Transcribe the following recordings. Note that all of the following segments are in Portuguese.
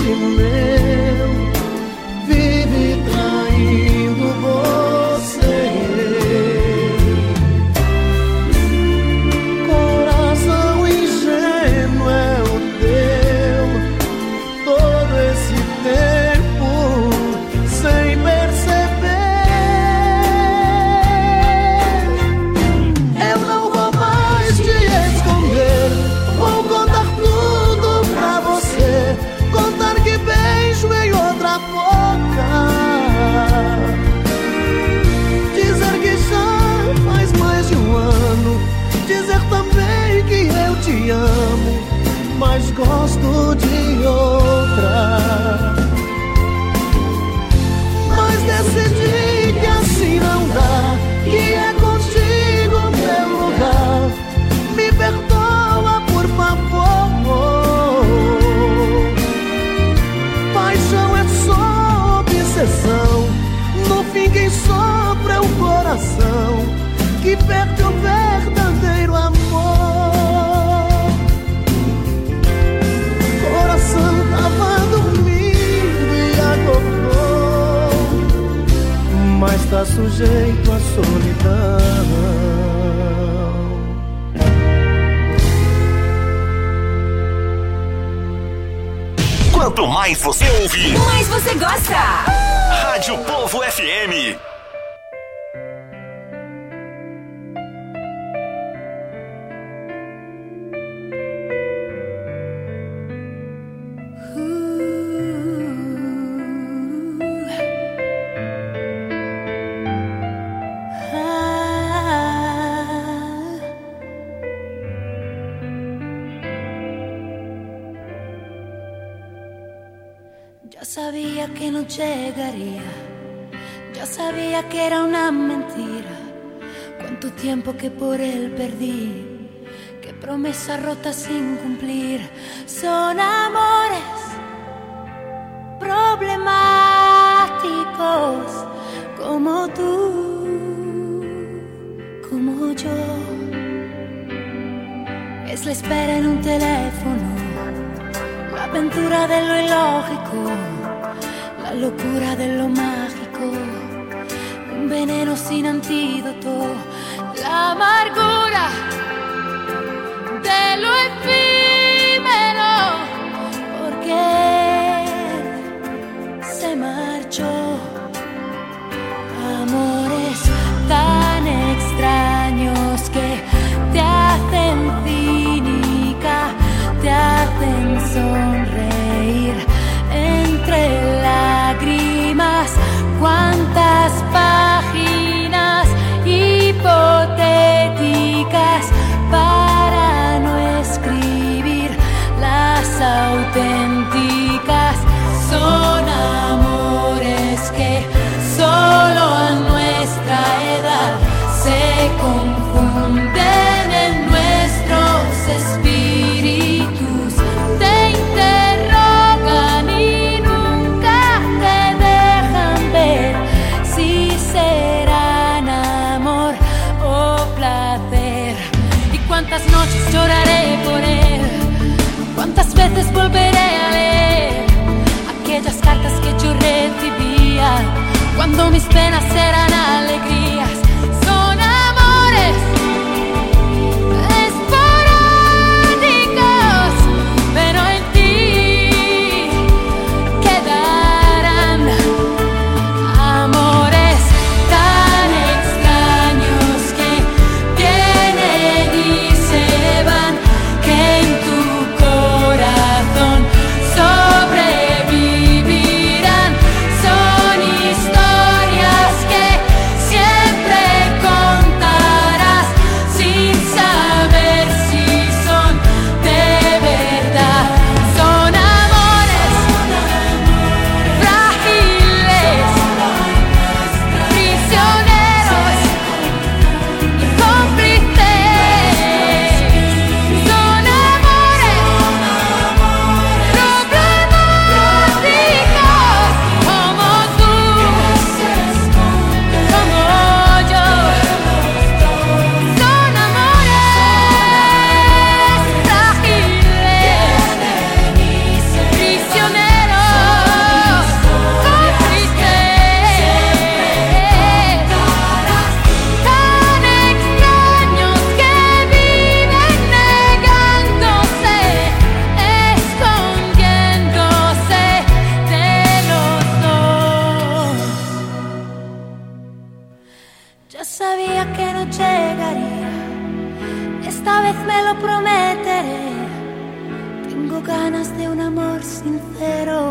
meu vive traindo você. Coração ingênuo é o teu, todo esse tempo sem perceber. Eu não vou mais te esconder, vou contar tudo pra você, contar que beijo em outra boca, dizer que já faz mais de um ano, dizer também que eu te amo, mas gosto de outra. Mas decidi que assim não dá, que é contigo meu lugar. Me perdoa, por favor. Paixão é só obsessão, no fim quem sofre é o coração que perde o verdadeiro amor. Coração tava dormindo e acordou, mas tá sujeito à solidão. Quanto mais você ouve, mais você gosta. Rádio Povo FM. Yo sabía que no llegaría, yo sabía que era una mentira. Cuánto tiempo que por él perdí, qué promesas rotas sin cumplir. Son amores problemáticos como tú, como yo. Es la espera en un teléfono, la aventura de lo ilógico, la locura de lo mágico, un veneno sin antídoto, la amargura de lo efímero, porque se marchó. Amores tan extraños que te hacen cínica, te hacen sonreír entre lágrimas. Cuántas páginas hipotéticas para no escribir las auténticas. Son amores que solo a nuestra edad se confunden en nuestros espíritus. Te interrogan y nunca te dejan ver si serán amor o placer. Y cuántas noches lloraré por él, cuántas veces volveré a leer vez me lo prometeré. Tengo ganas de un amor sincero.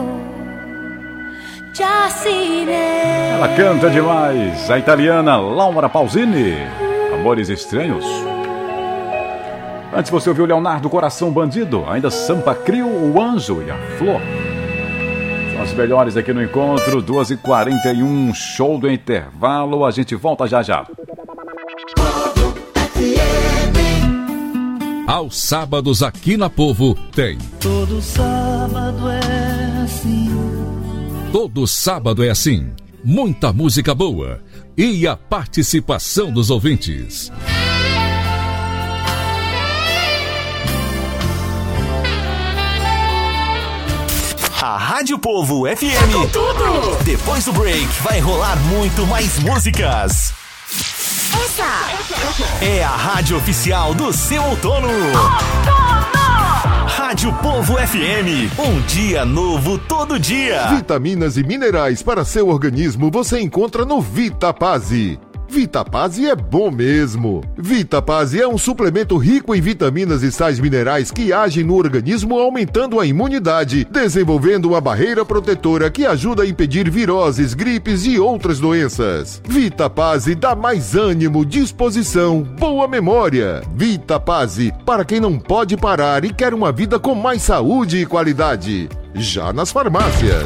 Giacine. Ela canta demais, a italiana Laura Pausini. Amores Estranhos. Antes você ouviu Leonardo Coração Bandido, ainda Sampa Crio, O Anjo e a Flor. São as melhores aqui no encontro, 2h41, show do intervalo, a gente volta já já. Aos sábados aqui na Povo tem. Todo sábado é assim. Todo sábado é assim. Muita música boa e a participação dos ouvintes. A Rádio Povo FM. Tudo. Depois do break vai rolar muito mais músicas. Essa é a rádio oficial do seu outono. Rádio Povo FM, um dia novo todo dia. Vitaminas e minerais para seu organismo você encontra no Vitapase. Vitapase é bom mesmo. Vitapase é um suplemento rico em vitaminas e sais minerais que agem no organismo aumentando a imunidade, desenvolvendo uma barreira protetora que ajuda a impedir viroses, gripes e outras doenças. Vitapase dá mais ânimo, disposição, boa memória. Vitapase, para quem não pode parar e quer uma vida com mais saúde e qualidade. Já nas farmácias.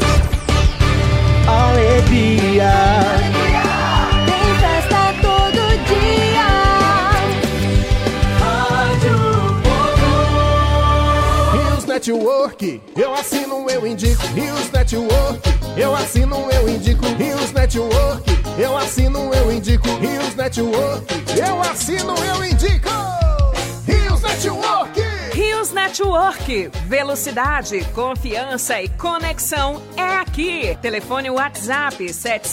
Alegria. Network, eu assino, eu indico. Rios Network, eu assino, eu indico. Rios Network, eu assino, eu indico. Rios Network, eu assino, eu indico. Rios Network. Rios Network, velocidade, confiança e conexão é aqui. Telefone WhatsApp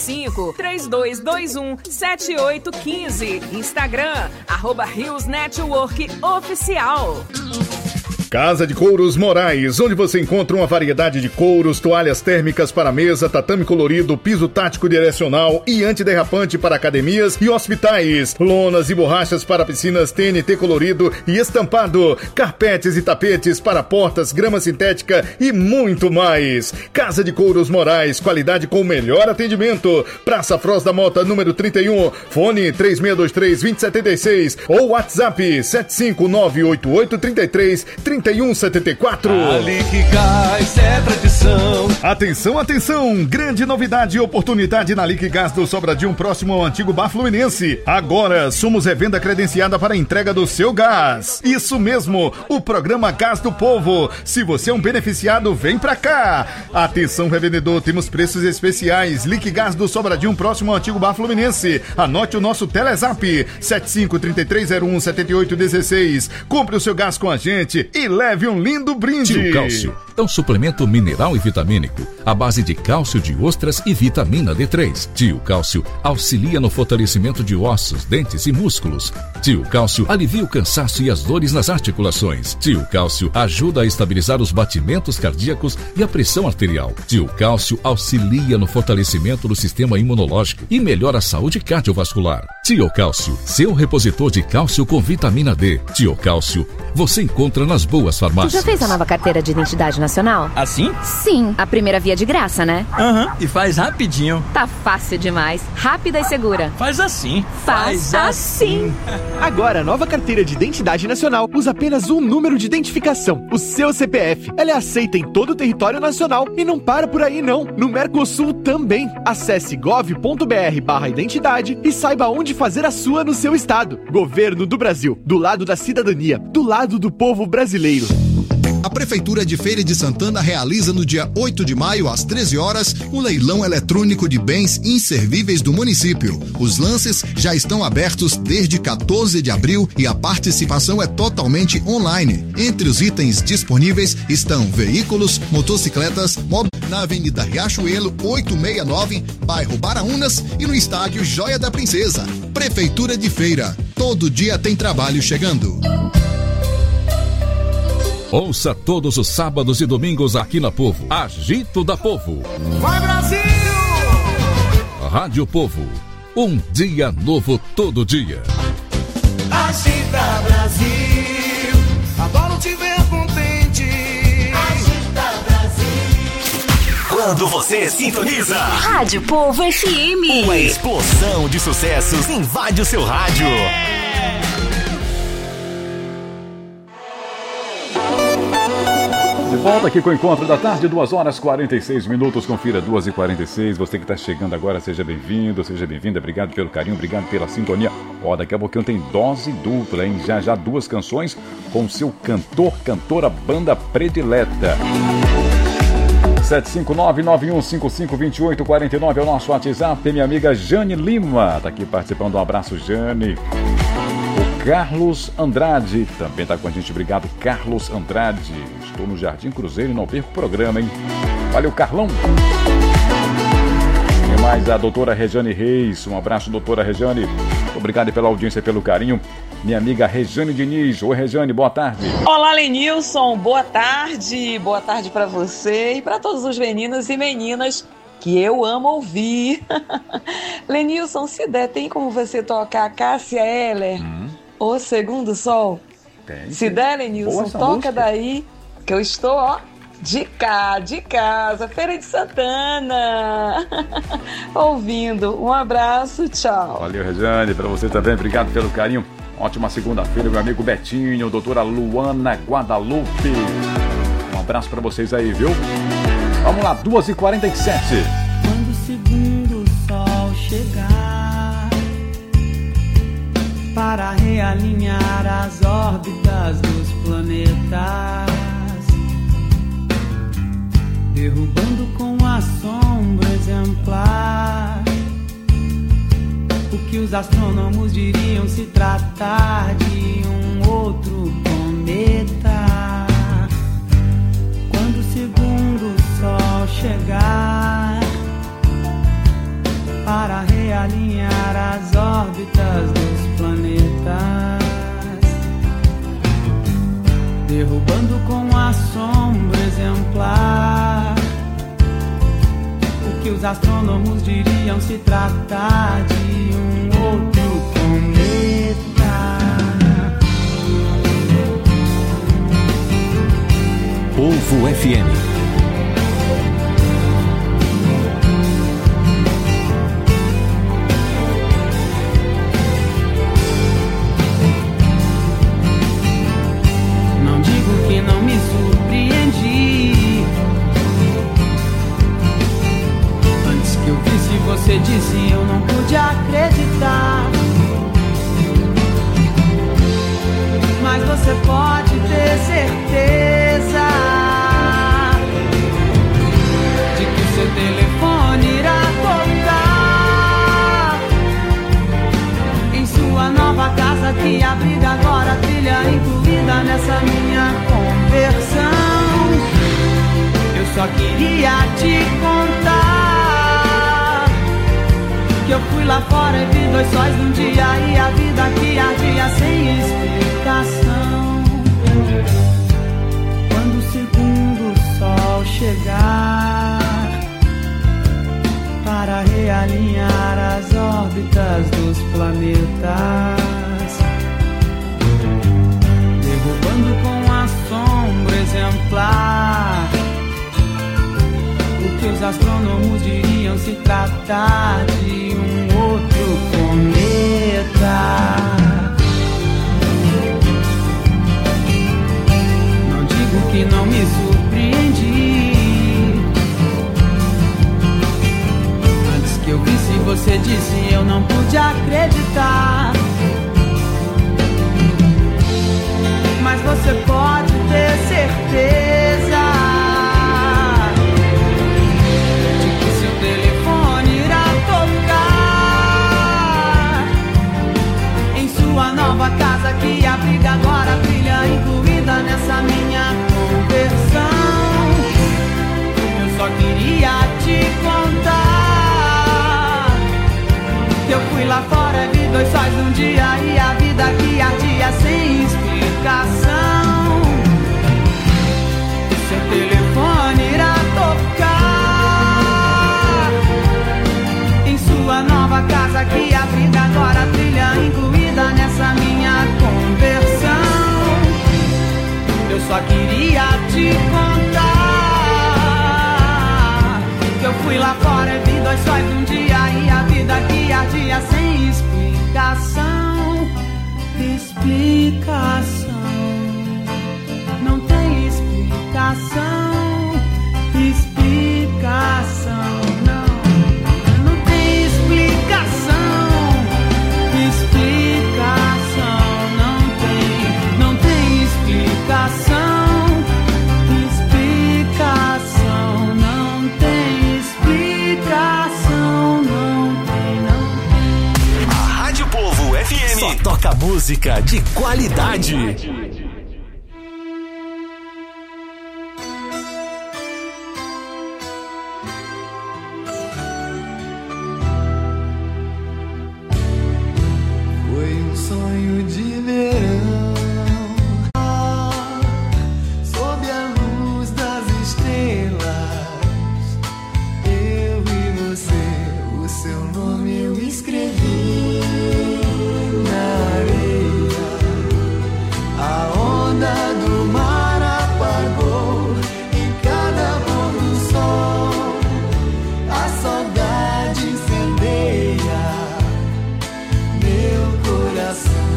75-3221-7815. Instagram, @Rios Network Oficial. Casa de Couros Moraes, onde você encontra uma variedade de couros, toalhas térmicas para mesa, tatame colorido, piso tático direcional e antiderrapante para academias e hospitais, lonas e borrachas para piscinas TNT colorido e estampado, carpetes e tapetes para portas, grama sintética e muito mais. Casa de Couros Moraes, qualidade com o melhor atendimento. Praça Froz da Mota, número 31, fone 3623-2076 ou WhatsApp 75988333174. Ali que Gás é tradição. Atenção, atenção! Grande novidade e oportunidade na Liquigás do Sobradinho, próximo ao antigo Bar Fluminense. Agora somos revenda credenciada para a entrega do seu gás. Isso mesmo, o programa Gás do Povo. Se você é um beneficiado, vem pra cá. Atenção, revendedor, temos preços especiais. Liquigás do Sobradinho, próximo ao antigo Bar Fluminense. Anote o nosso Telezap 75-3301-7816. Compre o seu gás com a gente e leve um lindo brinde. Tio Cálcio é um suplemento mineral e vitamínico à base de cálcio de ostras e vitamina D3. Tio Cálcio auxilia no fortalecimento de ossos, dentes e músculos. Tio Cálcio alivia o cansaço e as dores nas articulações. Tio Cálcio ajuda a estabilizar os batimentos cardíacos e a pressão arterial. Tio Cálcio auxilia no fortalecimento do sistema imunológico e melhora a saúde cardiovascular. Tio Cálcio, seu repositor de cálcio com vitamina D. Tio Cálcio, você encontra nas boas farmácias. Tu já fez a nova carteira de identidade nacional? Assim? Sim, a primeira via de graça, né? Aham, e faz rapidinho. Tá fácil demais, rápida e segura. Faz assim. Faz assim. Agora, a nova carteira de identidade nacional usa apenas um número de identificação, o seu CPF. Ela é aceita em todo o território nacional e não para por aí não. No Mercosul também. Acesse gov.br/identidade e saiba onde fazer a sua no seu estado. Governo do Brasil, do lado da cidadania, do lado do povo brasileiro. A Prefeitura de Feira de Santana realiza no dia 8 de maio, às 13 horas, o leilão eletrônico de bens inservíveis do município. Os lances já estão abertos desde 14 de abril e a participação é totalmente online. Entre os itens disponíveis estão veículos, motocicletas, na Avenida Riachuelo 869, bairro Baraunas e no estádio Joia da Princesa. Prefeitura de Feira. Todo dia tem trabalho chegando. Ouça todos os sábados e domingos aqui na Povo. Agito da Povo. Vai, Brasil! Rádio Povo. Um dia novo todo dia. Agita, Brasil! Quando você sintoniza Rádio Povo FM. Uma explosão de sucessos invade o seu rádio. De volta aqui com o Encontro da Tarde, 2h46. Confira 2h46. Você que está chegando agora, seja bem-vindo, seja bem-vinda. Obrigado pelo carinho, obrigado pela sintonia. Ó, daqui a pouquinho tem dose dupla, hein? Já 2 canções com seu cantora, banda predileta. 759-9155-2849 é o nosso WhatsApp. Minha amiga Jane Lima está aqui participando. Um abraço, Jane. O Carlos Andrade também está com a gente. Obrigado, Carlos Andrade. Estou no Jardim Cruzeiro e não perco o programa, hein? Valeu, Carlão. E mais a doutora Rejane Reis. Um abraço, doutora Rejane. Obrigado pela audiência e pelo carinho. Minha amiga Rejane Diniz. Oi, Rejane, boa tarde. Olá, Lenilson, boa tarde. Boa tarde para você e para todos os meninos e meninas que eu amo ouvir. Lenilson, se der, tem como você tocar a Cássia Eller, O Segundo Sol? Tem. Se der, Lenilson, toca música daí, que eu estou, ó, de casa, Feira de Santana, ouvindo. Um abraço, tchau. Valeu, Rejane, para você também, obrigado pelo carinho. Ótima segunda-feira, meu amigo Betinho, doutora Luana Guadalupe. Um abraço para vocês aí, viu? Vamos lá, 2h47. Quando o segundo sol chegar para realinhar as órbitas dos planetas, derrubando com assombro exemplar o que os astrônomos diriam se tratar de um outro cometa. Quando o segundo sol chegar para realinhar as órbitas dos planetas, derrubando com assombro exemplar o que os astrônomos diriam se tratar de um outro cometa. Povo FM. Não digo que não me surpreendi. Antes que eu visse você disse, eu não pude acreditar. Mas você pode ter certeza de que o seu telefone irá tocar em sua nova casa que abriga agora a trilha incluída nessa minha conversão. Eu só queria te contar que eu fui lá fora e vi 2 sóis num dia e a vida que ardia sem explicação. Quando o segundo sol chegar para realinhar as órbitas dos planetas, derrubando com assombro exemplar o que os astrônomos diriam se tratar de um outro cometa. Não digo que não me surpreendi. Antes que eu visse você disse, eu não pude acreditar. Mas você pode ter certeza de que seu telefone irá tocar em sua nova casa que abriga agora a trilha incluída nessa minha conversão. Eu só queria te contar que eu fui lá fora e vi 2 sóis num dia e a vida que ardia sem explicação. O seu telefone irá tocar em sua nova casa que abriga agora a trilha incluída nessa minha conversão. Eu só queria te contar fui lá fora e vi 2 sóis um dia. E a vida que ardia sem explicação. Explicação. Não tem explicação. Explicação. Não tem explicação. Explicação. Não tem explicação. Explicação. Não tem explicação. Não tem. A Rádio Povo FM só toca música de qualidade. Foi um sonho de verão, sob a luz das estrelas. Eu e você, o seu nome eu escrevi na areia. A onda do mar apagou em cada pôr do sol. A saudade incendeia meu coração.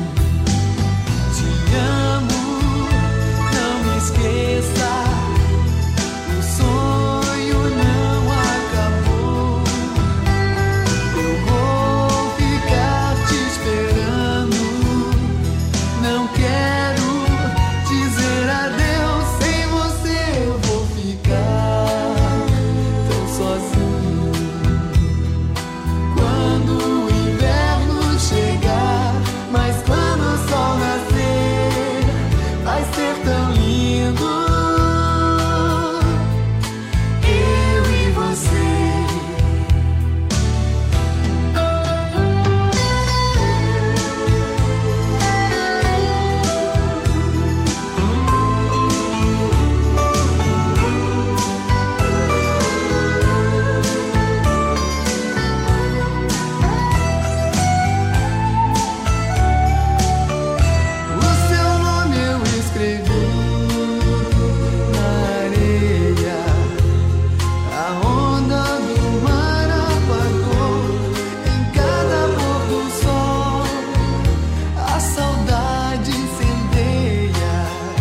Te amo, não me esqueça. O sonho não acabou. Eu vou ficar te esperando. Não quero dizer adeus. Sem você eu vou ficar tão sozinho. Quando o inverno chegar, mas quando o sol nascer, vai ser tão lindo. Eu e você. O seu nome eu escrevi na areia. A onda do mar apagou em cada pôr do sol. A saudade incendeia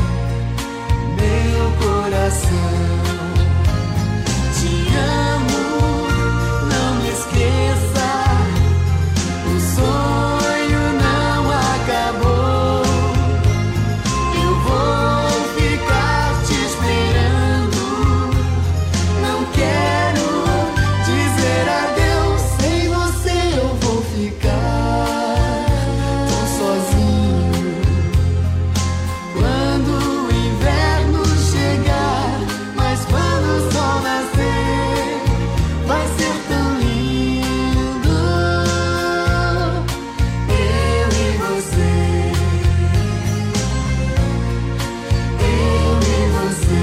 meu coração. Te amo, não me esqueça. O sonho não acabou. Eu vou ficar te esperando. Não quero dizer adeus. Sem você eu vou ficar tão sozinho. Quando o inverno chegar, mas quando o sol nascer, vai ser tão lindo. Eu e você. Eu e você.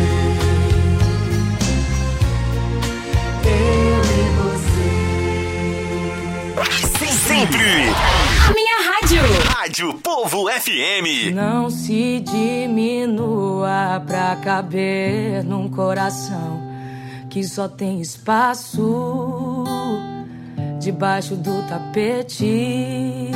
Eu e você. Sempre. A minha rádio. Rádio Povo FM. Não se diminua pra caber num coração que só tem espaço debaixo do tapete.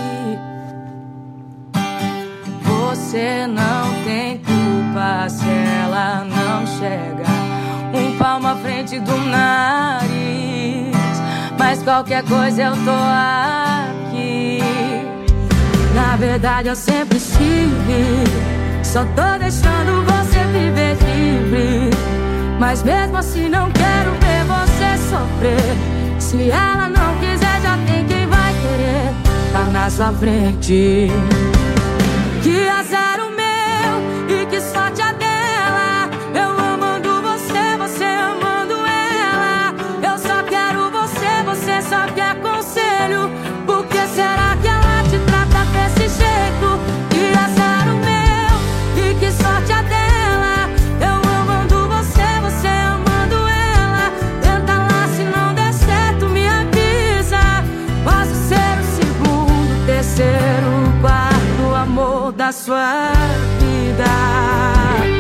Você não tem culpa se ela não chega um palmo à frente do nariz. Mas qualquer coisa eu tô aqui. Na verdade eu sempre estive, só tô deixando você viver livre. Mas mesmo assim não quero ver você sofrer. Se ela não quiser, já tem quem vai querer. Tá na sua frente. Que azar o meu e que sorte a dela. Eu amando você, você amando ela. Eu só quero você, você só quer conselho. Por que será que ela te trata desse jeito? Que azar o meu e que sorte a dela. Eu amando você, você amando ela. Tenta lá, se não der certo me avisa. Posso ser o segundo, terceiro, quarto amor da sua vida.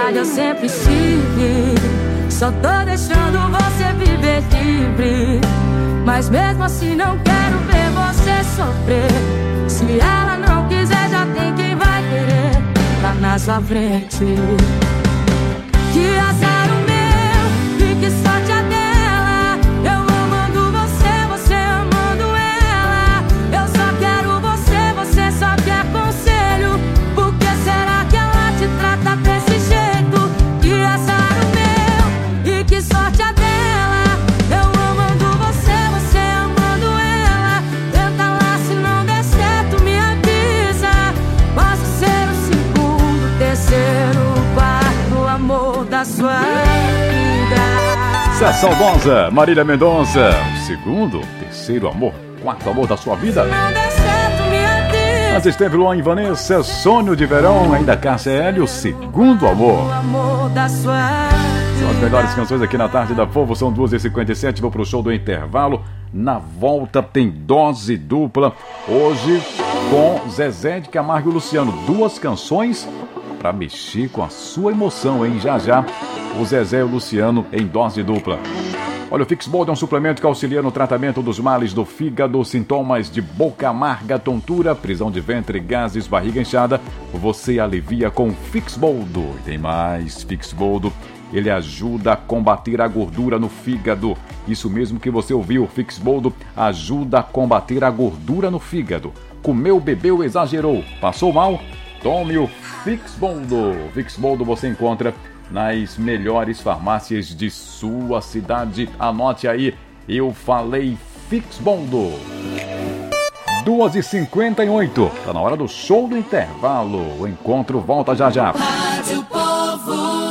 verdade eu sempre estive. Só tô deixando você viver livre. Mas mesmo assim não quero ver você sofrer. Se ela não quiser, já tem quem vai querer lá na sua frente. Que azar o meu e que sorte a dela. Eu amando você, você amando ela. Eu só quero você, você só quer conselho. Por que será que ela te trata desse jeito? Que azar o meu e que sorte a dela. Eu amando você, você amando ela. Tenta lá, se não der certo me avisa. Posso ser o segundo, terceiro, quarto amor da sua vida. Essa saudosa Marília Mendonça. Segundo, terceiro amor, quarto amor da sua vida. Não der certo me avisa. Mas esteve Luan e Vanessa, Sonho de Verão. Ainda Cássia Hélio, Segundo Amor. O amor da sua vida. São as melhores canções aqui na Tarde da Povo. São 2h57, vou pro show do intervalo. Na volta tem dose dupla. Hoje com Zezé de Camargo e Luciano. Duas canções para mexer com a sua emoção, hein? Já já, o Zezé e o Luciano em dose dupla. Olha, o Fixbold é um suplemento que auxilia no tratamento dos males do fígado, sintomas de boca amarga, tontura, prisão de ventre, gases, barriga inchada. Você alivia com Fixbold. E tem mais, Fixbold. Ele ajuda a combater a gordura no fígado. Isso mesmo que você ouviu, Fixbold ajuda a combater a gordura no fígado. Comeu, bebeu, exagerou, passou mal? Tome o Fixbold. Fixbold você encontra nas melhores farmácias de sua cidade. Anote aí, eu falei Fixbold. 2h58, tá na hora do show do intervalo. O encontro volta já já. Rádio Povo.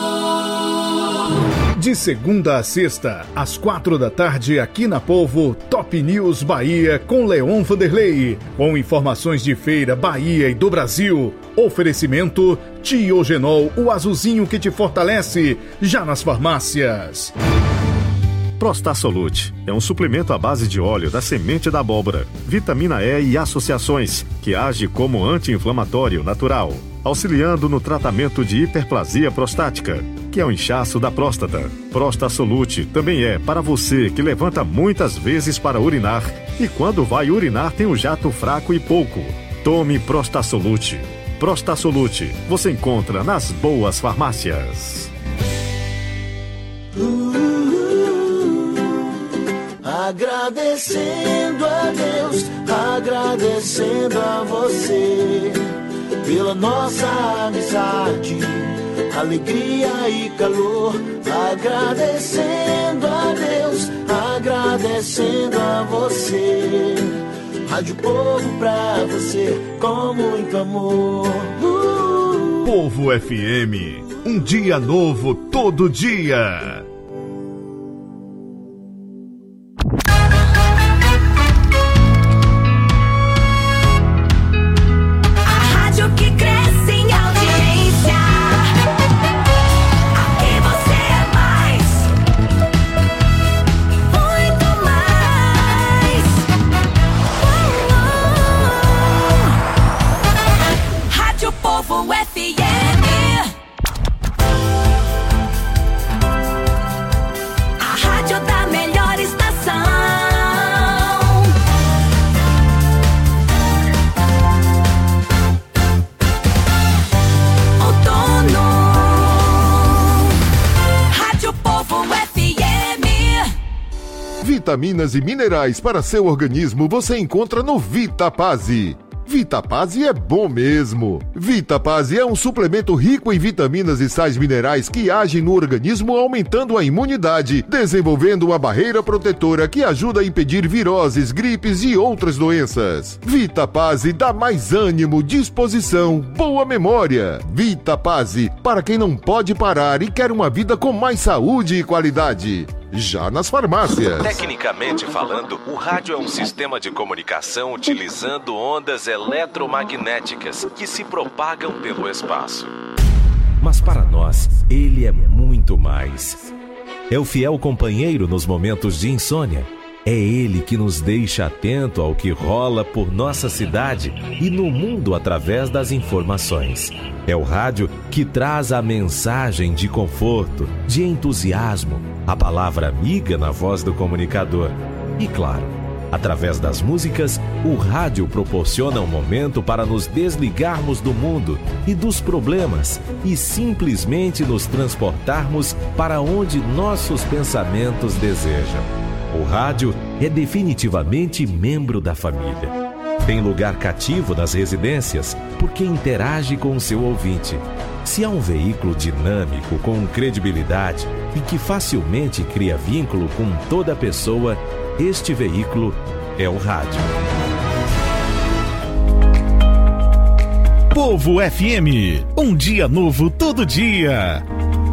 De segunda a sexta, às 4 da tarde, aqui na Povo, Top News Bahia com Leon Vanderlei. Com informações de feira, Bahia e do Brasil. Oferecimento Tiogenol, o azulzinho que te fortalece, já nas farmácias. Prostasolute é um suplemento à base de óleo da semente da abóbora, vitamina E e associações, que age como anti-inflamatório natural, auxiliando no tratamento de hiperplasia prostática, que é o inchaço da próstata. Prostasolute também é para você que levanta muitas vezes para urinar e quando vai urinar tem um jato fraco e pouco. Tome Prostasolute. Prostasolute você encontra nas boas farmácias. Agradecendo a Deus, agradecendo a você pela nossa amizade, alegria e calor. Agradecendo a Deus, agradecendo a você. Rádio Povo pra você, com muito amor. Povo FM, um dia novo todo dia. Vitaminas e minerais para seu organismo você encontra no Vitapase. Vitapase é bom mesmo. Vitapase é um suplemento rico em vitaminas e sais minerais que agem no organismo aumentando a imunidade, desenvolvendo uma barreira protetora que ajuda a impedir viroses, gripes e outras doenças. Vitapase dá mais ânimo, disposição, boa memória. Vitapase, para quem não pode parar e quer uma vida com mais saúde e qualidade. Já nas farmácias. Tecnicamente falando, o rádio é um sistema de comunicação utilizando ondas eletromagnéticas que se propagam pelo espaço. Mas para nós, ele é muito mais. É o fiel companheiro nos momentos de insônia, É ele que nos deixa atento ao que rola por nossa cidade e no mundo através das informações. É o rádio que traz a mensagem de conforto, de entusiasmo, a palavra amiga na voz do comunicador. E claro, através das músicas, o rádio proporciona um momento para nos desligarmos do mundo e dos problemas e simplesmente nos transportarmos para onde nossos pensamentos desejam. O rádio é definitivamente membro da família. Tem lugar cativo nas residências porque interage com o seu ouvinte. Se há um veículo dinâmico, com credibilidade e que facilmente cria vínculo com toda pessoa, este veículo é o rádio. Povo FM, um dia novo todo dia.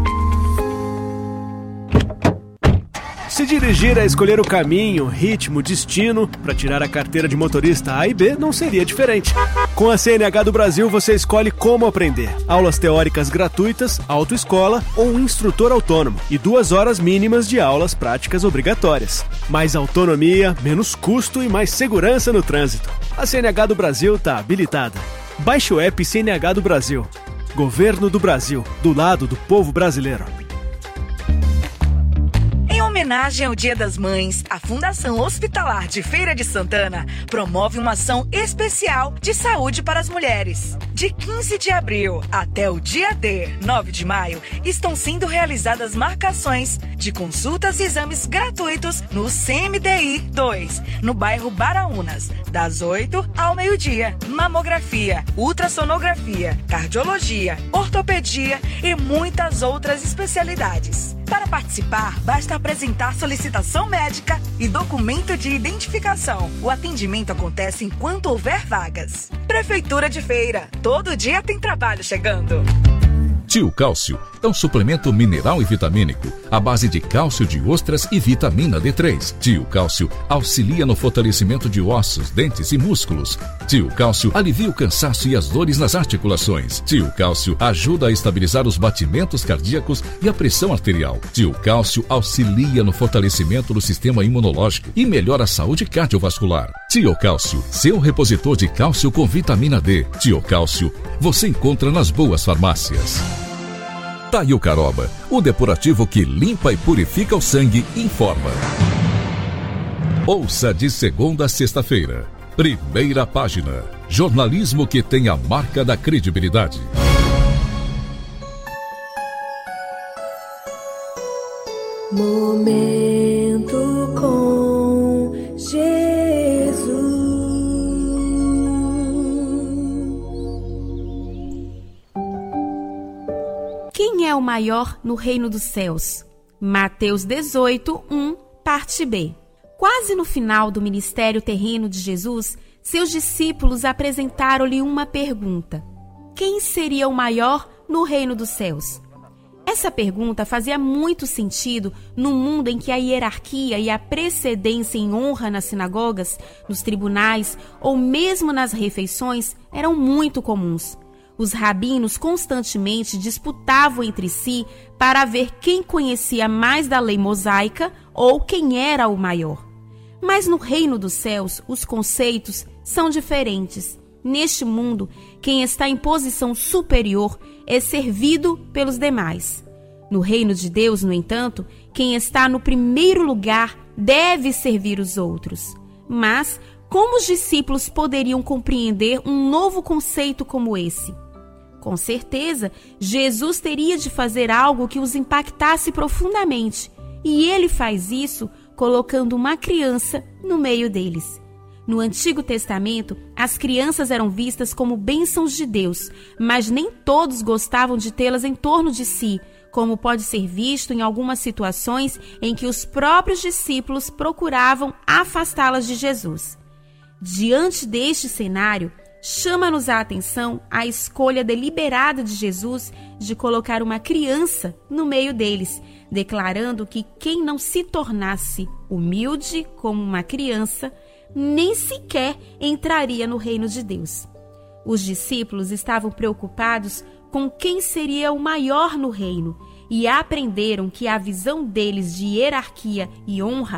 Se dirigir é escolher o caminho, ritmo, destino para tirar a carteira de motorista A e B não seria diferente. Com a CNH do Brasil você escolhe como aprender. Aulas teóricas gratuitas, autoescola ou um instrutor autônomo e 2 horas mínimas de aulas práticas obrigatórias. Mais autonomia, menos custo e mais segurança no trânsito. A CNH do Brasil está habilitada. Baixe o app CNH do Brasil. Governo do Brasil, do lado do povo brasileiro. Em homenagem ao Dia das Mães, a Fundação Hospitalar de Feira de Santana promove uma ação especial de saúde para as mulheres. De 15 de abril até o dia D, 9 de maio, estão sendo realizadas marcações de consultas e exames gratuitos no CMDI 2, no bairro Baraunas, das 8 ao meio-dia. Mamografia, ultrassonografia, cardiologia, ortopedia e muitas outras especialidades. Para participar, basta apresentar solicitação médica e documento de identificação. O atendimento acontece enquanto houver vagas. Prefeitura de Feira, todo dia tem trabalho chegando. Tio Cálcio é um suplemento mineral e vitamínico à base de cálcio de ostras e vitamina D3. Tio Cálcio auxilia no fortalecimento de ossos, dentes e músculos. Tio Cálcio alivia o cansaço e as dores nas articulações. Tio Cálcio ajuda a estabilizar os batimentos cardíacos e a pressão arterial. Tio Cálcio auxilia no fortalecimento do sistema imunológico e melhora a saúde cardiovascular. Tio Cálcio, seu repositor de cálcio com vitamina D. Tio Cálcio, você encontra nas boas farmácias. Taiucaroba, o depurativo que limpa e purifica o sangue, informa. Ouça de segunda a sexta-feira. Primeira página. Jornalismo que tem a marca da credibilidade. Momento com Jesus. Quem é o maior no reino dos céus? Mateus 18, 1, parte B. Quase no final do ministério terreno de Jesus, seus discípulos apresentaram-lhe uma pergunta: quem seria o maior no reino dos céus? Essa pergunta fazia muito sentido no mundo em que a hierarquia e a precedência em honra nas sinagogas, nos tribunais ou mesmo nas refeições eram muito comuns. Os rabinos constantemente disputavam entre si para ver quem conhecia mais da lei mosaica ou quem era o maior. Mas no reino dos céus, os conceitos são diferentes. Neste mundo, quem está em posição superior é servido pelos demais. No reino de Deus, no entanto, quem está no primeiro lugar deve servir os outros. Mas como os discípulos poderiam compreender um novo conceito como esse? Com certeza, Jesus teria de fazer algo que os impactasse profundamente, e ele faz isso colocando uma criança no meio deles. No Antigo Testamento, as crianças eram vistas como bênçãos de Deus, mas nem todos gostavam de tê-las em torno de si, como pode ser visto em algumas situações em que os próprios discípulos procuravam afastá-las de Jesus. Diante deste cenário, chama-nos a atenção a escolha deliberada de Jesus de colocar uma criança no meio deles, declarando que quem não se tornasse humilde como uma criança, nem sequer entraria no reino de Deus. Os discípulos estavam preocupados com quem seria o maior no reino e aprenderam que a visão deles de hierarquia e honra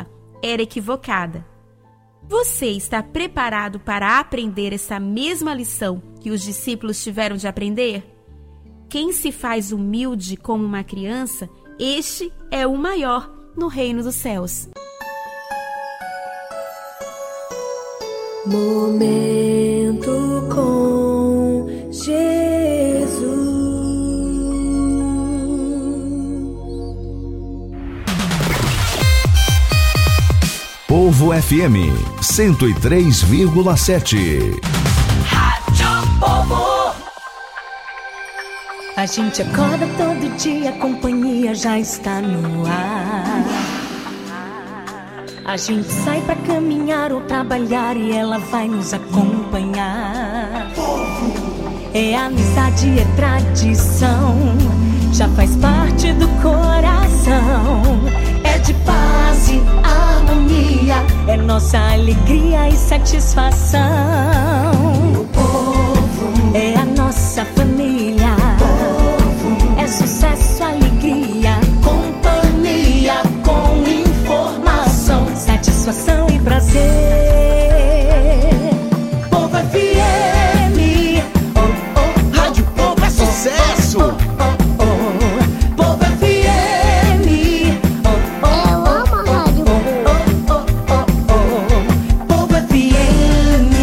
era equivocada. Você está preparado para aprender essa mesma lição que os discípulos tiveram de aprender? Quem se faz humilde como uma criança, este é o maior no reino dos céus. Momento com Jesus. Povo FM 103,7. Rádio Povo. A gente acorda todo dia, a companhia já está no ar. A gente sai pra caminhar ou trabalhar e ela vai nos acompanhar. É amizade, é tradição, já faz parte do coração. É de paz e harmonia, é nossa alegria e satisfação. O povo é a nossa família. É sucesso, alegria, companhia com informação, satisfação e prazer. Povo FM, Rádio Povo é sucesso. Povo FM, Eu amo a rádio. Povo FM.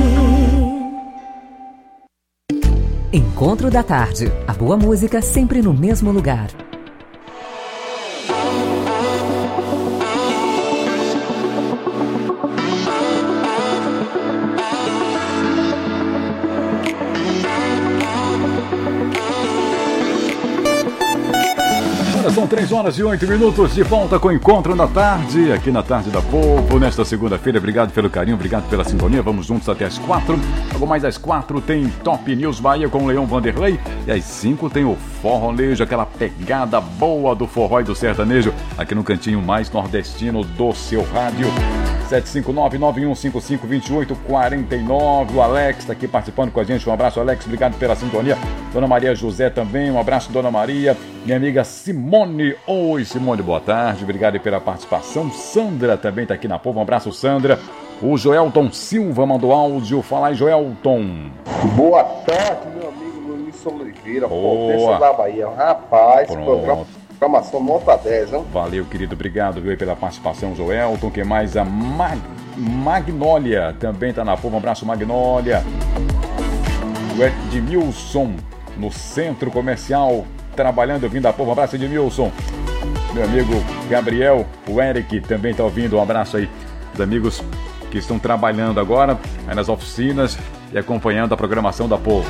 Encontro da Tarde. A boa música sempre no mesmo lugar. São 3h08, de volta com o Encontro da Tarde, aqui na Tarde da Povo, nesta segunda-feira. Obrigado pelo carinho, obrigado pela sintonia. Vamos juntos até as 4. Logo mais às 4 tem Top News Bahia com o Leão Vanderlei. E às 5 tem o Forronejo, aquela pegada boa do forró e do sertanejo, aqui no cantinho mais nordestino do seu rádio. 759-9155-2849. O Alex está aqui participando com a gente. Um abraço, Alex. Obrigado pela sintonia. Dona Maria José também. Um abraço, Dona Maria. Minha amiga Simone. Oi, Simone, boa tarde. Obrigado pela participação. Sandra também está aqui na Povo. Um abraço, Sandra. O Joelton Silva mandou áudio. Fala aí, Joelton. Boa tarde, meu amigo Luiz Oliveira. Potência da Bahia. Rapaz, programação nota 10, hein? Valeu, querido. Obrigado, viu, pela participação, Joelton. Quem mais? A Magnólia também está na Povo. Um abraço, Magnólia. O Edmilson, no Centro Comercial, trabalhando, vindo da Povo. Um abraço, Edmilson. Meu amigo Gabriel, o Eric também está ouvindo. Um abraço aí, os amigos que estão trabalhando agora aí nas oficinas e acompanhando a programação da Povo.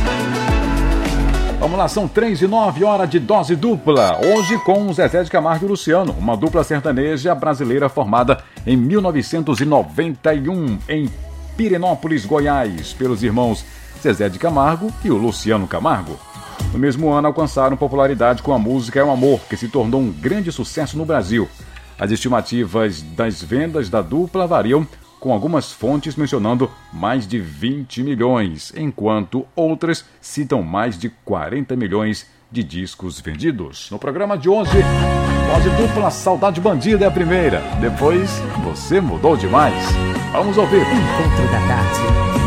Vamos lá, são 3h09, hora de dose dupla. Hoje com Zezé de Camargo e Luciano, uma dupla sertaneja brasileira formada em 1991 em Pirenópolis, Goiás, pelos irmãos Zezé de Camargo e o Luciano Camargo. No mesmo ano alcançaram popularidade com a música É um Amor, que se tornou um grande sucesso no Brasil. As estimativas das vendas da dupla variam, com algumas fontes mencionando mais de 20 milhões, enquanto outras citam mais de 40 milhões de discos vendidos. No programa de hoje, dose dupla Saudade Bandida é a primeira. Depois, Você Mudou Demais. Vamos ouvir. Encontro da Tarde.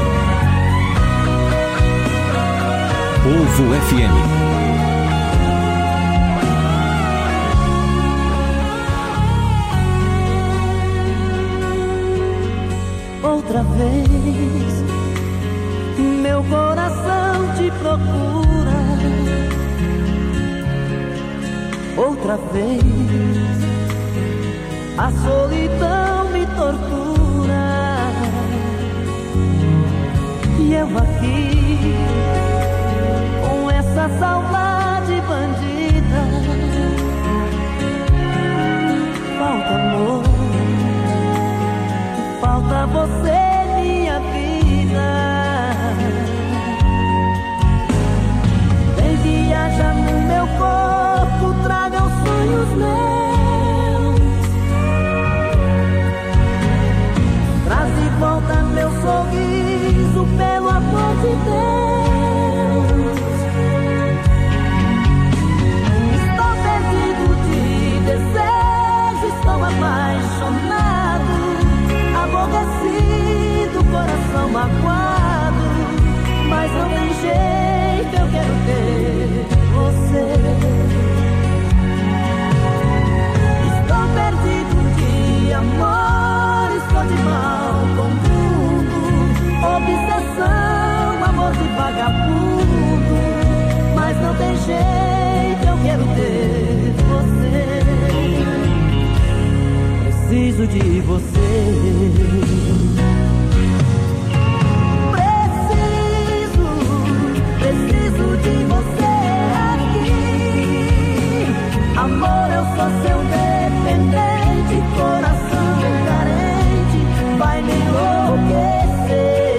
Povo FM. Outra vez, meu coração te procura. Outra vez, a solidão me tortura. E eu aqui, com essa saudade bandida. Falta amor, falta você, minha vida. Vem viajar no meu corpo, traga os sonhos meus. Traz de volta meu sorriso, pelo amor de Deus. Estou perdido de desejo, estou apaixonado. preciso de você. Preciso de você aqui. Amor, eu sou seu dependente, coração carente, vai me enlouquecer.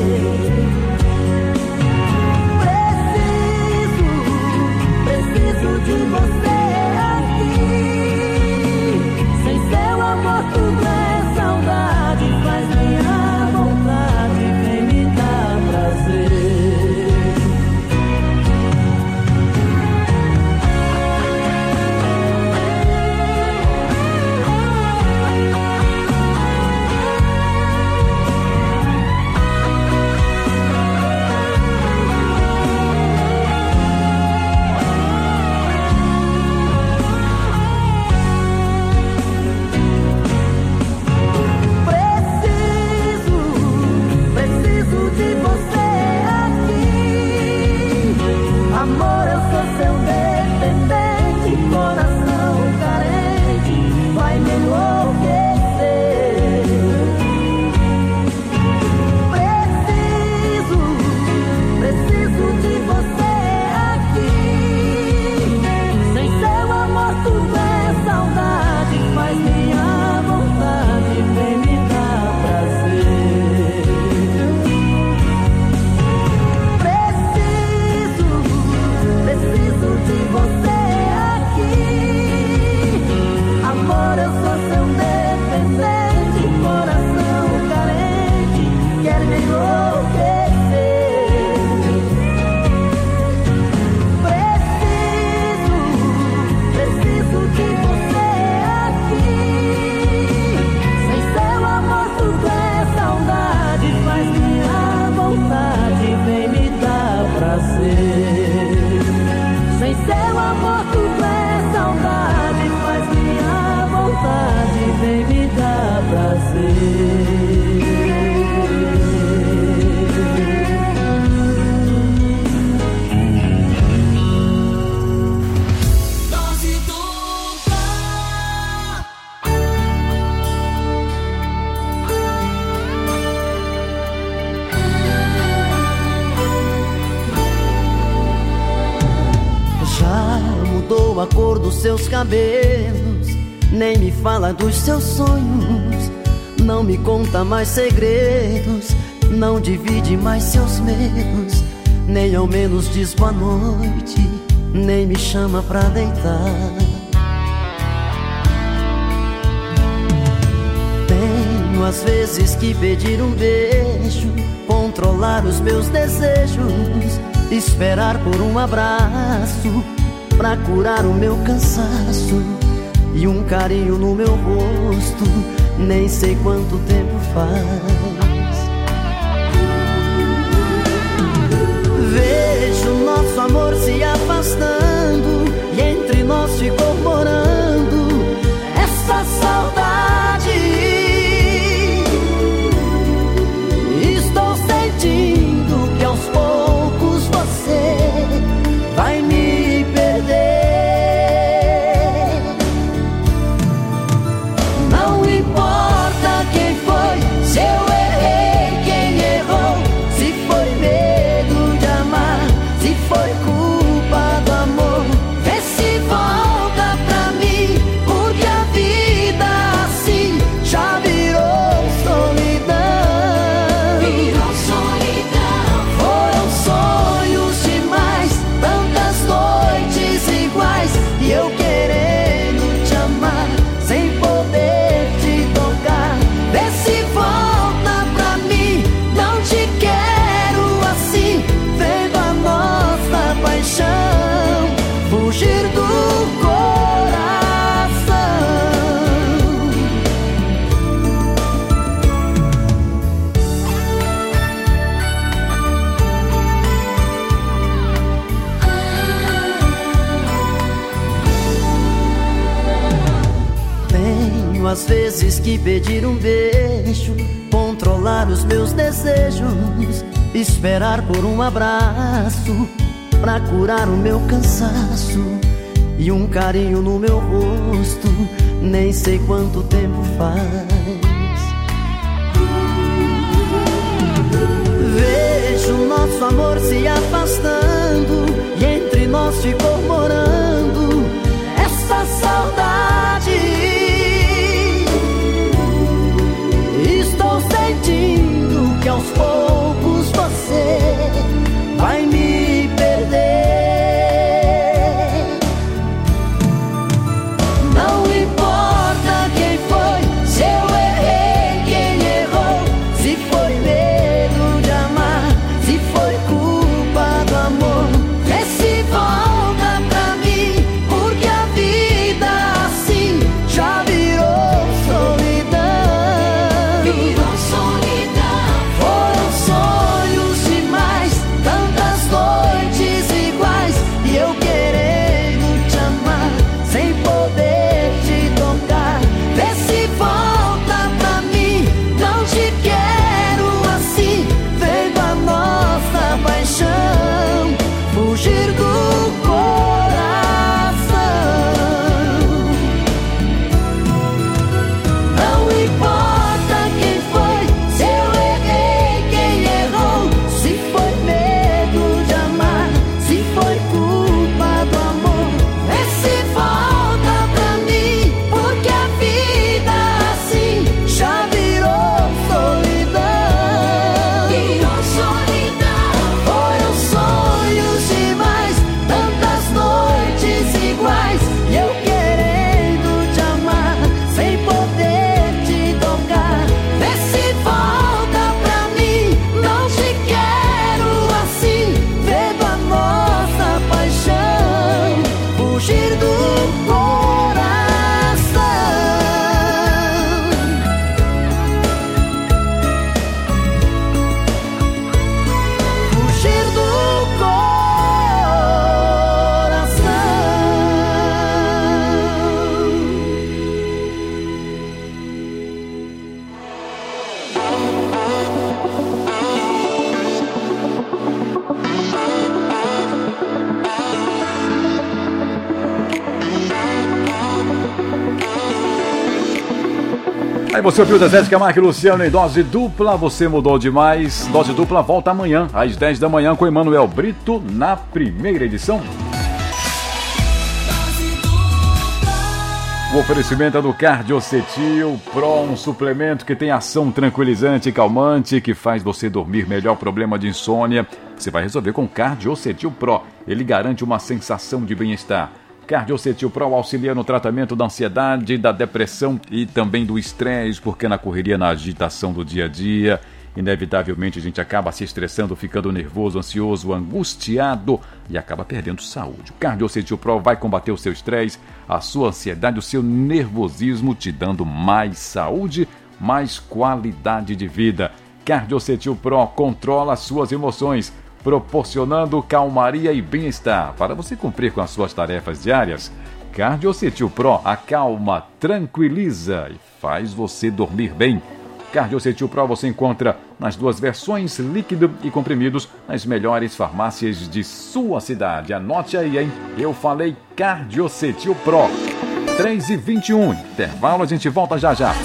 Preciso de você aqui. Sem seu amor tudo é saudade, faz minha vontade, vem me dar prazer. Amor, eu sou seu dependente, coração carente, vai me enlouquecer. Preciso de você aqui. Sem seu amor tudo é saudade, faz minha vontade, vem me dar prazer. Preciso de você aqui. Amor, eu sou seu dependente, coração carente, quer me enlouquecer. Preciso de você aqui. Sem seu amor tudo é saudade, faz minha vontade, vem me dar prazer. Sem seu amor tudo é saudade, faz minha vontade, vem me dar prazer. Dose dupla. Já mudou a cor dos seus cabelos, nem me fala dos seus sonhos, não me conta mais segredos, não divide mais seus medos, nem ao menos diz boa noite, nem me chama pra deitar. Tenho às vezes que pedir um beijo, controlar os meus desejos, esperar por um abraço pra curar o meu cansaço, e um carinho no meu rosto, nem sei quanto tempo faz. Vejo nosso amor se afastando, e entre nós ficou morando essa saudade. Estou sentindo que aos poucos você vai me perder. Não importa quem foi, se eu errei, quem errou, se foi medo de amar, se foi culpa do amor, vê se volta pra mim, porque a vida assim já virou solidão. Virou solidão. Foram sonhos demais, tantas noites iguais, e eu querendo te amar, sem poder te tocar. Vê se volta pra mim, não te quero assim, vendo a nossa paixão fugir do coração. Tenho às vezes que pedir um beijo, controlar os meus desejos, esperar por um abraço pra curar o meu cansaço, e um carinho no meu rosto, nem sei quanto tempo faz. Vejo nosso amor se afastando e entre nós ficou morando essa saudade. Estou sentindo que aos poucos você vai me perder. Não importa quem foi, se eu errei, quem errou, se foi medo de amar, se foi culpa do amor. Vê se volta pra mim, porque a vida assim já virou solidão. Virou solidão. Foram sonhos demais, tantas noites iguais, e eu querendo te amar, sem poder te tocar. Vê se volta pra mim, não te quero assim, vendo a nossa paixão fugir do coração. Não importa quem foi, se eu errei, quem errou, se foi medo de amar, se foi culpa do amor. Vê se volta pra mim, porque a vida assim já virou solidão. Virou solidão. Foram sonhos demais, tantas noites iguais, e eu querendo te amar, sem poder te tocar. Vê se volta pra mim, não te quero assim, vendo a nossa paixão fugir do coração. Fugir do coração. Aí você ouviu da Zé Camargo e Luciano em Dose Dupla, você mudou demais. Dose Dupla volta amanhã, às 10 da manhã, com Emanuel Brito, na primeira edição. O oferecimento é do Cardiocetil Pro, um suplemento que tem ação tranquilizante e calmante, que faz você dormir melhor. Problema de insônia, você vai resolver com Cardiocetil Pro. Ele garante uma sensação de bem-estar. Cardiocetil Pro auxilia no tratamento da ansiedade, da depressão e também do estresse, porque na correria, na agitação do dia a dia, inevitavelmente a gente acaba se estressando, ficando nervoso, ansioso, angustiado e acaba perdendo saúde. O Cardiocetil Pro vai combater o seu estresse, a sua ansiedade, o seu nervosismo, te dando mais saúde, mais qualidade de vida. Cardiocetil Pro controla as suas emoções, proporcionando calmaria e bem-estar para você cumprir com as suas tarefas diárias. Cardiocetil Pro acalma, tranquiliza e faz você dormir bem. Cardiocetil Pro você encontra nas duas versões, líquido e comprimidos, nas melhores farmácias de sua cidade. Anote aí, hein? Eu falei Cardiocetil Pro. 3h21, intervalo, a gente volta já já.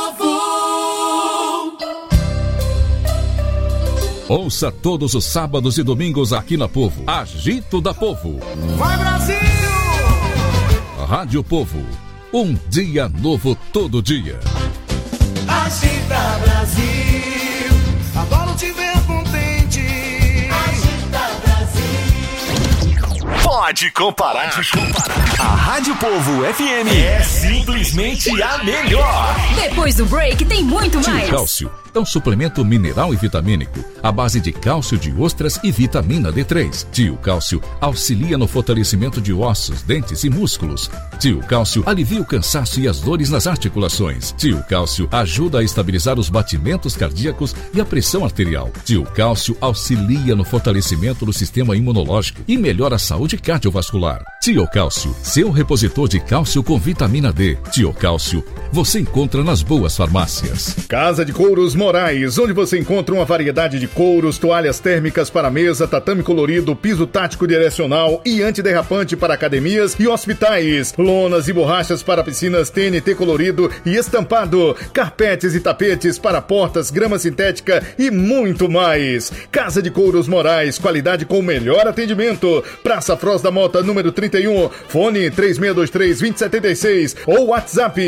Ouça todos os sábados e domingos aqui na Povo. Agito da Povo. Vai, Brasil! Rádio Povo. Um dia novo todo dia. Agita, Brasil. Adoro te ver contente. Agita, Brasil. Pode comparar. A Rádio Povo FM é simplesmente a melhor. Depois do break tem muito mais. Tio Cálcio é um suplemento mineral e vitamínico à base de cálcio de ostras e vitamina D3. Tio Cálcio auxilia no fortalecimento de ossos, dentes e músculos. Tio Cálcio alivia o cansaço e as dores nas articulações. Tio Cálcio ajuda a estabilizar os batimentos cardíacos e a pressão arterial. Tio Cálcio auxilia no fortalecimento do sistema imunológico e melhora a saúde cardiovascular. Tiocálcio, seu repositor de cálcio com vitamina D. Tiocálcio, você encontra nas boas farmácias. Casa de Couros Moraes, onde você encontra uma variedade de couros, toalhas térmicas para mesa, tatame colorido, piso tático direcional e antiderrapante para academias e hospitais, lonas e borrachas para piscinas TNT colorido e estampado, carpetes e tapetes para portas, grama sintética e muito mais. Casa de Couros Moraes, qualidade com o melhor atendimento. Praça Froz da Mota, número 31, fone 3623-2076 ou WhatsApp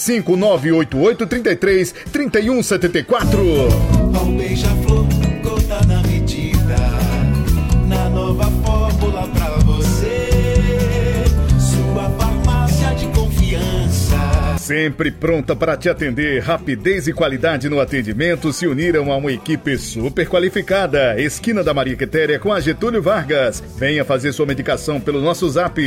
75988333174. Ao beija-flor, gota na medida, na nova fórmula pra você, sua farmácia de confiança. Sempre pronta para te atender, rapidez e qualidade no atendimento se uniram a uma equipe super qualificada. Esquina da Maria Quitéria com a Getúlio Vargas. Venha fazer sua medicação pelo nosso zap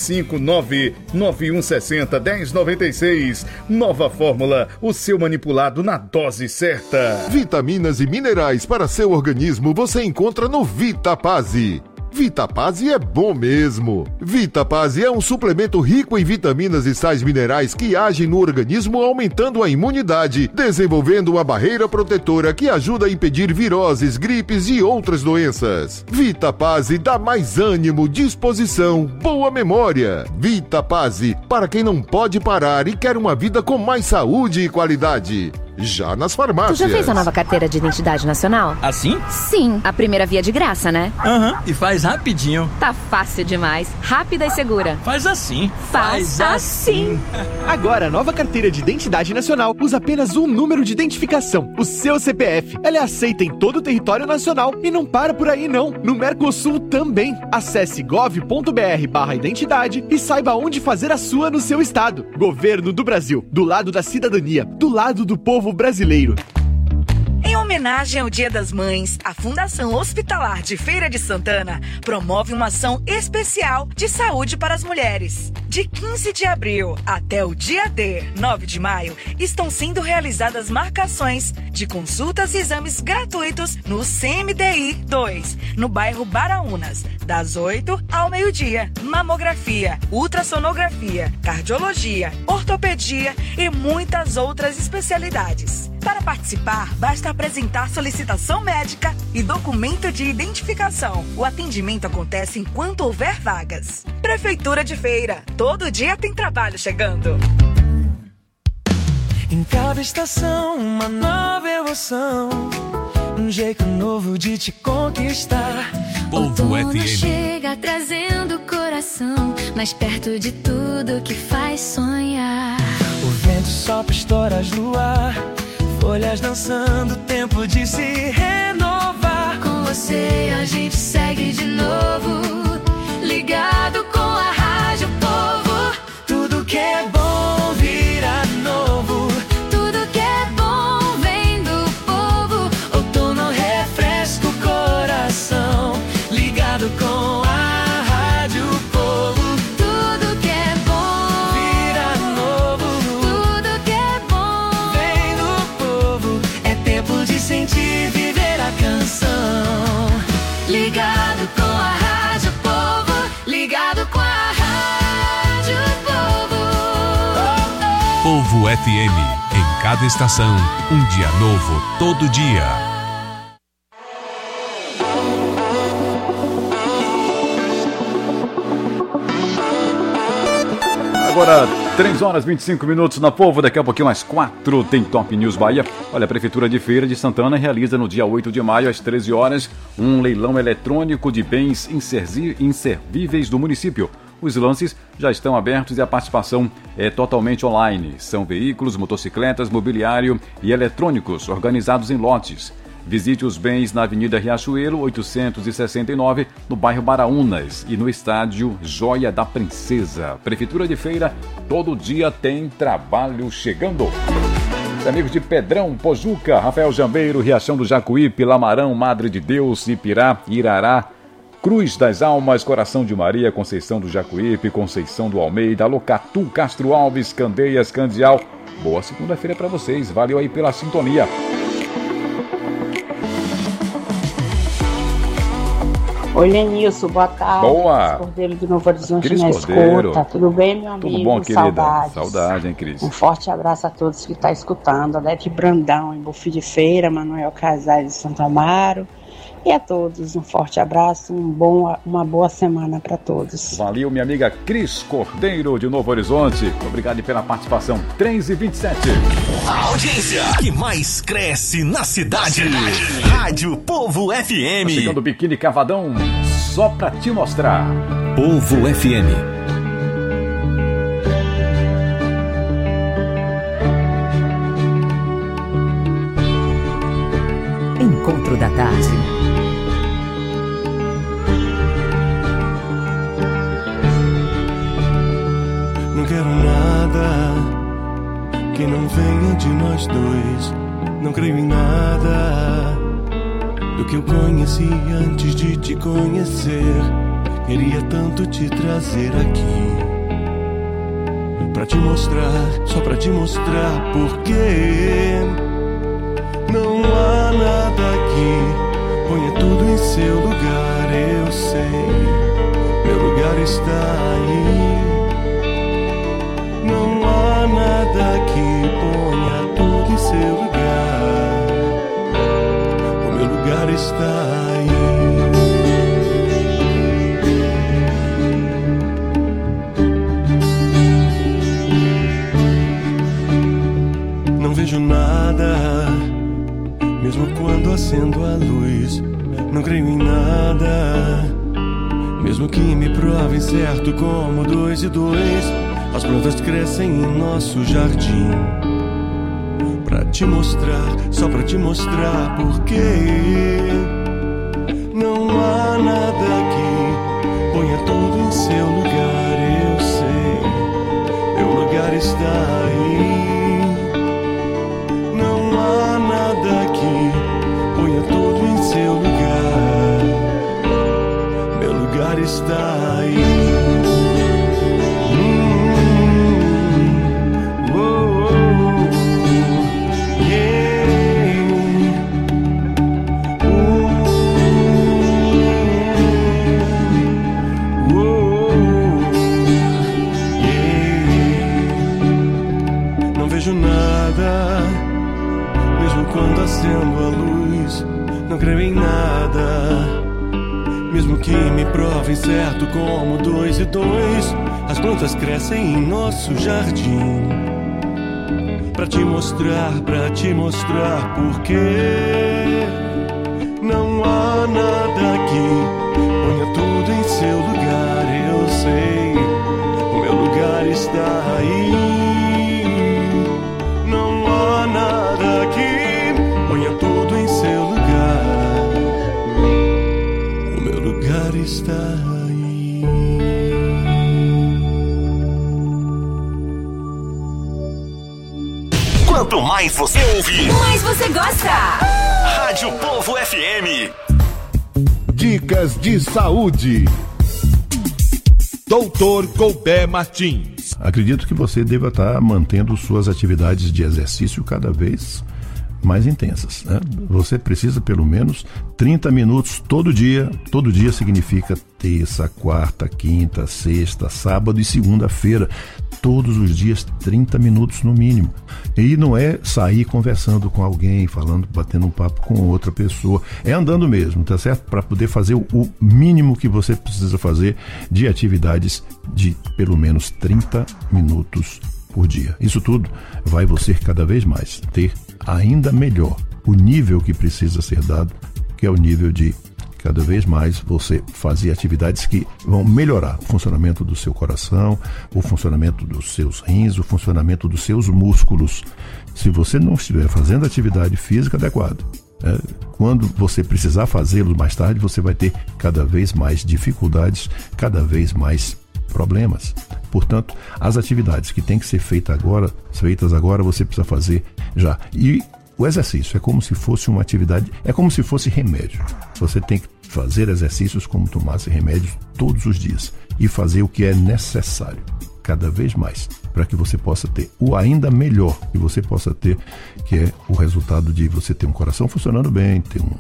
759-9160-1096. Nova fórmula, o seu manipulado na dose certa. Vitaminas e minerais para seu organismo você encontra no Vitapase. Vitapase é bom mesmo. Vitapase é um suplemento rico em vitaminas e sais minerais que agem no organismo aumentando a imunidade, desenvolvendo uma barreira protetora que ajuda a impedir viroses, gripes e outras doenças. Vitapase dá mais ânimo, disposição, boa memória. Vitapase, para quem não pode parar e quer uma vida com mais saúde e qualidade. Já nas farmácias. Tu já fez a nova carteira de identidade nacional? Assim? Sim, a primeira via de graça, né? Aham, e faz rapidinho. Tá fácil demais, rápida e segura. Faz assim. Faz assim. Agora, a nova carteira de identidade nacional usa apenas um número de identificação, o seu CPF. Ela é aceita em todo o território nacional e não para por aí não. No Mercosul também. Acesse gov.br/identidade e saiba onde fazer a sua no seu estado. Governo do Brasil, do lado da cidadania, do lado do povo brasileiro. Em homenagem ao Dia das Mães, a Fundação Hospitalar de Feira de Santana promove uma ação especial de saúde para as mulheres. De 15 de abril até o dia D, 9 de maio, estão sendo realizadas marcações de consultas e exames gratuitos no CMDI 2, no bairro Baraunas, das 8 ao meio-dia. Mamografia, ultrassonografia, cardiologia, ortopedia e muitas outras especialidades. Para participar, basta apresentar solicitação médica e documento de identificação. O atendimento acontece enquanto houver vagas. Prefeitura de Feira, todo dia tem trabalho chegando. Em cada estação, uma nova emoção, um jeito novo de te conquistar. Outono chega trazendo o coração mais perto de tudo que faz sonhar. O vento sopra estoras no ar, folhas dançando, tempo de se renovar. Com você a gente segue de novo, ligado com a Rádio Povo. Tudo que é bom vira novo, tudo que é bom vem do povo. outono refresca o coração, ligado com a Rádio Povo. Tudo que é bom vira novo, tudo que é bom vem do povo. É tempo de sentir, viver a canção, ligado com a Rádio Povo, ligado com a Rádio Povo. Povo FM, em cada estação, um dia novo, todo dia. Agora, 3 horas e 25 minutos na Povo, daqui a pouquinho às 4 tem Top News Bahia. Olha, a Prefeitura de Feira de Santana realiza no dia 8 de maio, às 13 horas, um leilão eletrônico de bens inservíveis do município. Os lances já estão abertos e a participação é totalmente online. São veículos, motocicletas, mobiliário e eletrônicos organizados em lotes. Visite os bens na Avenida Riachuelo, 869, no bairro Baraunas e no estádio Joia da Princesa. Prefeitura de Feira, todo dia tem trabalho chegando. Os amigos de Pedrão, Pojuca, Rafael Jambeiro, Riachão do Jacuípe, Lamarão, Madre de Deus, Ipirá, Irará, Cruz das Almas, Coração de Maria, Conceição do Jacuípe, Conceição do Almeida, Locatu, Castro Alves, Candeias, Candial. Boa segunda-feira para vocês, valeu aí pela sintonia. Oi, Lenilson, boa tarde. Boa. Cris Cordeiro do Novo Horizonte Cris na Cordeiro. escuta. Tudo bem, meu amigo? Tudo bom, querida? Saudades. Saudade, hein, Cris? Um forte abraço a todos que estão escutando. Adete Brandão, em Bufi de Feira, Manuel Casais de Santo Amaro. E a todos, um forte abraço, uma boa semana para todos. Valeu, minha amiga Cris Cordeiro, de Novo Horizonte. Obrigado pela participação. 3h27. A audiência que mais cresce na cidade. Rádio Povo FM. Tá chegando o Biquíni Cavadão, só pra te mostrar. Povo FM. Encontro da tarde. Não quero nada que não venha de nós dois. Não creio em nada do que eu conheci antes de te conhecer. Queria tanto te trazer aqui pra te mostrar, só pra te mostrar porque não há nada aqui. Ponha tudo em seu lugar, eu sei, meu lugar está aí. Não há nada aqui, ponha tudo em seu lugar. O meu lugar está aí. Não vejo nada, mesmo quando acendo a luz. Não creio em nada, mesmo que me provem certo como 2 e 2. As plantas crescem em nosso jardim. Pra te mostrar, só pra te mostrar porque não há nada aqui. Ponha tudo em seu lugar, eu sei, meu lugar está aí. Não há nada aqui. Ponha tudo em seu lugar, meu lugar está aí. Nada, mesmo quando acendo a luz. Não creio em nada, mesmo que me provem certo como 2 e 2. As plantas crescem em nosso jardim. Pra te mostrar porque não há nada aqui. Ponha tudo em seu lugar, eu sei, o meu lugar está aí. Nada aqui, ponha tudo em seu lugar. O meu lugar está aí. Quanto mais você ouve, mais você gosta. Rádio Povo FM. Dicas de saúde. Doutor Colbert Martins. Acredito que você deva estar mantendo suas atividades de exercício cada vez mais intensas, né? Você precisa pelo menos 30 minutos todo dia. Todo dia significa terça, quarta, quinta, sexta, sábado e segunda-feira. Todos os dias 30 minutos no mínimo. E não é sair conversando com alguém, falando, batendo um papo com outra pessoa. É andando mesmo, tá certo? Para poder fazer o mínimo que você precisa fazer de atividades de pelo menos 30 minutos por dia. Isso tudo vai você cada vez mais ter ainda melhor o nível que precisa ser dado, que é o nível de cada vez mais você fazer atividades que vão melhorar o funcionamento do seu coração, o funcionamento dos seus rins, o funcionamento dos seus músculos. Se você não estiver fazendo atividade física adequada, quando você precisar fazê-lo mais tarde, você vai ter cada vez mais dificuldades, cada vez mais problemas. Portanto, as atividades que têm que ser feitas agora, você precisa fazer já. E o exercício é como se fosse uma atividade, é como se fosse remédio. Você tem que fazer exercícios como tomasse remédios todos os dias e fazer o que é necessário, cada vez mais, para que você possa ter o ainda melhor que você possa ter, que é o resultado de você ter um coração funcionando bem, ter um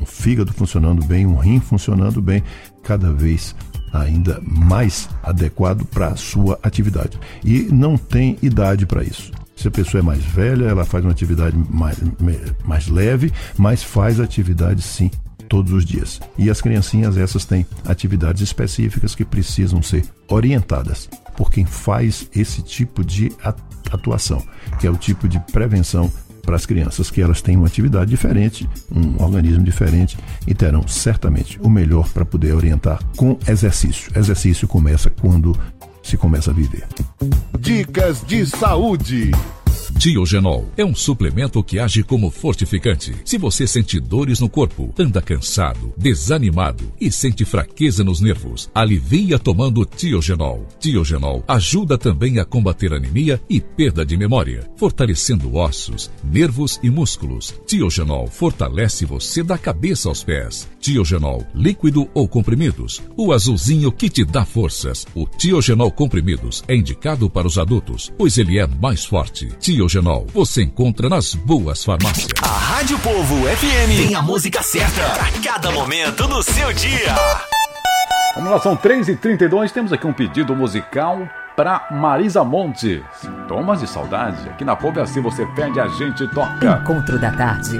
fígado funcionando bem, um rim funcionando bem, cada vez ainda mais adequado para a sua atividade. E não tem idade para isso. Se a pessoa é mais velha, ela faz uma atividade mais leve, mas faz atividade sim todos os dias. E as criancinhas, essas têm atividades específicas que precisam ser orientadas por quem faz esse tipo de atuação, que é o tipo de prevenção para as crianças, que elas têm uma atividade diferente, um organismo diferente e terão certamente o melhor para poder orientar com exercício. Exercício começa quando se começa a viver. Dicas de saúde. Tiogenol é um suplemento que age como fortificante. Se você sente dores no corpo, anda cansado, desanimado e sente fraqueza nos nervos, alivia tomando Tiogenol. Tiogenol ajuda também a combater anemia e perda de memória, fortalecendo ossos, nervos e músculos. Tiogenol fortalece você da cabeça aos pés. Tiogenol, líquido ou comprimidos, o azulzinho que te dá forças. O Tiogenol comprimidos é indicado para os adultos, pois ele é mais forte. Tiogenol, você encontra nas boas farmácias. A Rádio Povo FM tem a música certa para cada momento do seu dia. Vamos lá, são 3h32, temos aqui um pedido musical para Marisa Monte. Sintomas de saudade. Aqui na Povo é assim, você pede, a gente toca. Encontro da tarde.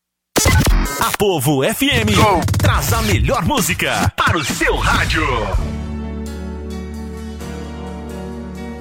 A Povo FM traz a melhor música para o seu rádio.